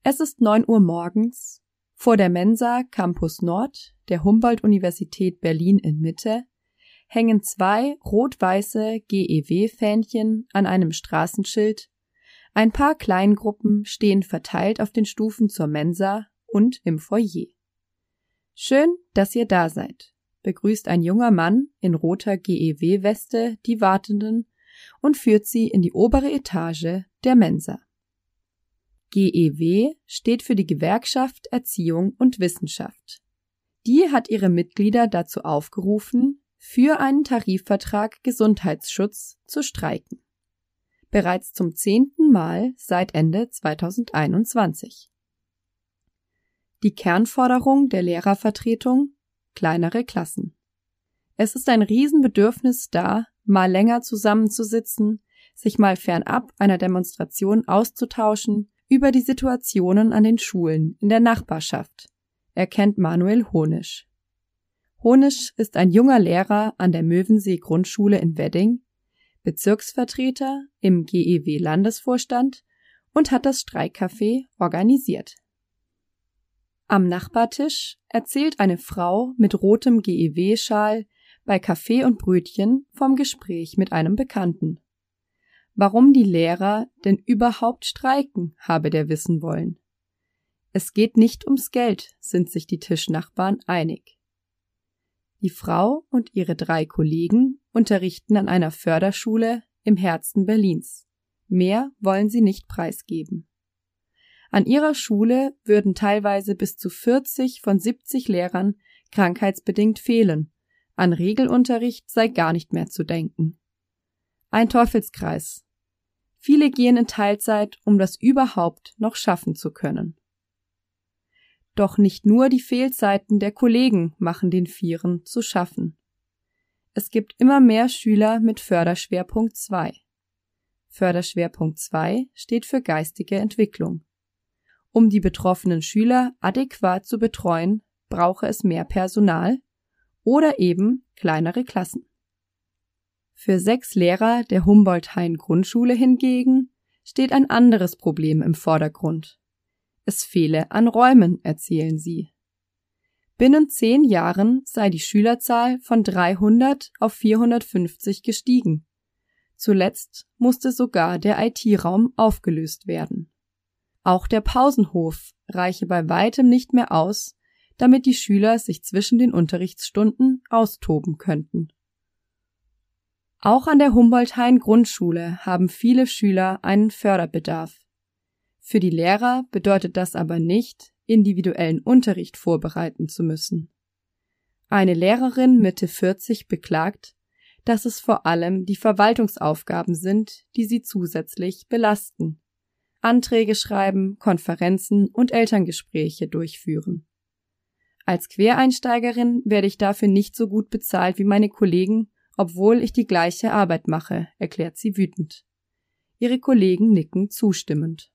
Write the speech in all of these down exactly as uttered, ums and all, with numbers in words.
Es ist neun Uhr morgens. Vor der Mensa Campus Nord der Humboldt-Universität Berlin in Mitte hängen zwei rot-weiße G E W-Fähnchen an einem Straßenschild. Ein paar Kleingruppen stehen verteilt auf den Stufen zur Mensa und im Foyer. Schön, dass ihr da seid, begrüßt ein junger Mann in roter G E W-Weste die Wartenden und führt sie in die obere Etage der Mensa. G E W steht für die Gewerkschaft Erziehung und Wissenschaft. Die hat ihre Mitglieder dazu aufgerufen, für einen Tarifvertrag Gesundheitsschutz zu streiken. Bereits zum zehnten Mal seit Ende zweitausendeinundzwanzig. Die Kernforderung der Lehrervertretung: kleinere Klassen. Es ist ein Riesenbedürfnis da, mal länger zusammenzusitzen, sich mal fernab einer Demonstration auszutauschen über die Situationen an den Schulen in der Nachbarschaft, erkennt Manuel Honisch. Honisch ist ein junger Lehrer an der Möwensee-Grundschule in Wedding, Bezirksvertreter im G E W-Landesvorstand und hat das Streikcafé organisiert. Am Nachbartisch erzählt eine Frau mit rotem G E W-Schal bei Kaffee und Brötchen vom Gespräch mit einem Bekannten. Warum die Lehrer denn überhaupt streiken, habe der wissen wollen. Es geht nicht ums Geld, sind sich die Tischnachbarn einig. Die Frau und ihre drei Kollegen unterrichten an einer Förderschule im Herzen Berlins. Mehr wollen sie nicht preisgeben. An ihrer Schule würden teilweise bis zu vierzig von siebzig Lehrern krankheitsbedingt fehlen. An Regelunterricht sei gar nicht mehr zu denken. Ein Teufelskreis. Viele gehen in Teilzeit, um das überhaupt noch schaffen zu können. Doch nicht nur die Fehlzeiten der Kollegen machen den Vieren zu schaffen. Es gibt immer mehr Schüler mit Förderschwerpunkt zwei. Förderschwerpunkt zwei steht für geistige Entwicklung. Um die betroffenen Schüler adäquat zu betreuen, brauche es mehr Personal oder eben kleinere Klassen. Für sechs Lehrer der Humboldt-Hain-Grundschule hingegen steht ein anderes Problem im Vordergrund. Es fehle an Räumen, erzählen sie. Binnen zehn Jahren sei die Schülerzahl von dreihundert auf vierhundertfünfzig gestiegen. Zuletzt musste sogar der I T-Raum aufgelöst werden. Auch der Pausenhof reiche bei weitem nicht mehr aus, damit die Schüler sich zwischen den Unterrichtsstunden austoben könnten. Auch an der Humboldt-Hain-Grundschule haben viele Schüler einen Förderbedarf. Für die Lehrer bedeutet das aber nicht, individuellen Unterricht vorbereiten zu müssen. Eine Lehrerin Mitte vierzig beklagt, dass es vor allem die Verwaltungsaufgaben sind, die sie zusätzlich belasten. Anträge schreiben, Konferenzen und Elterngespräche durchführen. Als Quereinsteigerin werde ich dafür nicht so gut bezahlt wie meine Kollegen, obwohl ich die gleiche Arbeit mache, erklärt sie wütend. Ihre Kollegen nicken zustimmend.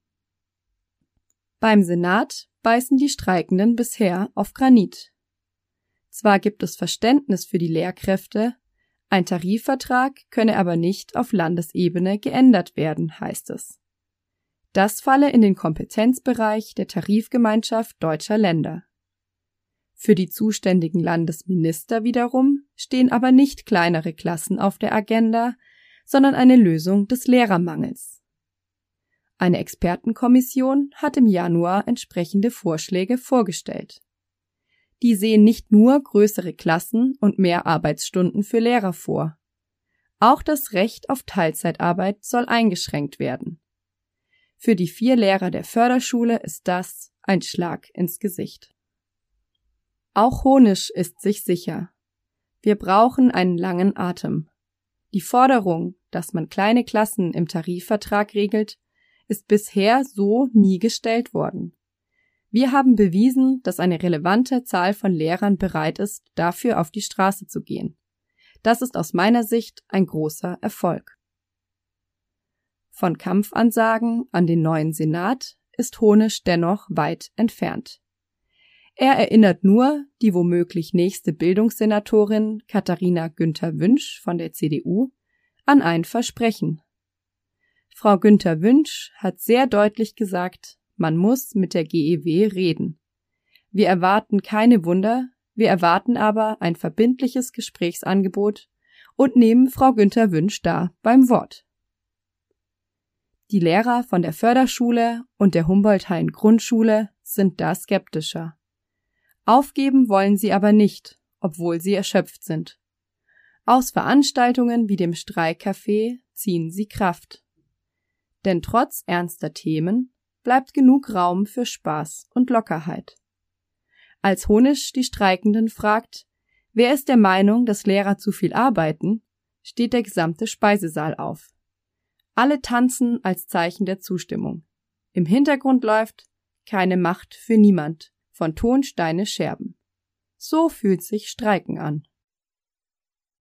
Beim Senat beißen die Streikenden bisher auf Granit. Zwar gibt es Verständnis für die Lehrkräfte, ein Tarifvertrag könne aber nicht auf Landesebene geändert werden, heißt es. Das falle in den Kompetenzbereich der Tarifgemeinschaft deutscher Länder. Für die zuständigen Landesminister wiederum stehen aber nicht kleinere Klassen auf der Agenda, sondern eine Lösung des Lehrermangels. Eine Expertenkommission hat im Januar entsprechende Vorschläge vorgestellt. Die sehen nicht nur größere Klassen und mehr Arbeitsstunden für Lehrer vor. Auch das Recht auf Teilzeitarbeit soll eingeschränkt werden. Für die vier Lehrer der Förderschule ist das ein Schlag ins Gesicht. Auch Honisch ist sich sicher. Wir brauchen einen langen Atem. Die Forderung, dass man kleine Klassen im Tarifvertrag regelt, ist bisher so nie gestellt worden. Wir haben bewiesen, dass eine relevante Zahl von Lehrern bereit ist, dafür auf die Straße zu gehen. Das ist aus meiner Sicht ein großer Erfolg. Von Kampfansagen an den neuen Senat ist Honisch dennoch weit entfernt. Er erinnert nur die womöglich nächste Bildungssenatorin Katharina Günther-Wünsch von der C D U an ein Versprechen. Frau Günther-Wünsch hat sehr deutlich gesagt, man muss mit der G E W reden. Wir erwarten keine Wunder, wir erwarten aber ein verbindliches Gesprächsangebot und nehmen Frau Günther Wünsch da beim Wort. Die Lehrer von der Förderschule und der Humboldt-Hain-Grundschule sind da skeptischer. Aufgeben wollen sie aber nicht, obwohl sie erschöpft sind. Aus Veranstaltungen wie dem Streikcafé ziehen sie Kraft. Denn trotz ernster Themen bleibt genug Raum für Spaß und Lockerheit. Als Honisch die Streikenden fragt, wer ist der Meinung, dass Lehrer zu viel arbeiten, steht der gesamte Speisesaal auf. Alle tanzen als Zeichen der Zustimmung. Im Hintergrund läuft »Keine Macht für niemand« von Ton, Steine, Scherben. So fühlt sich Streiken an.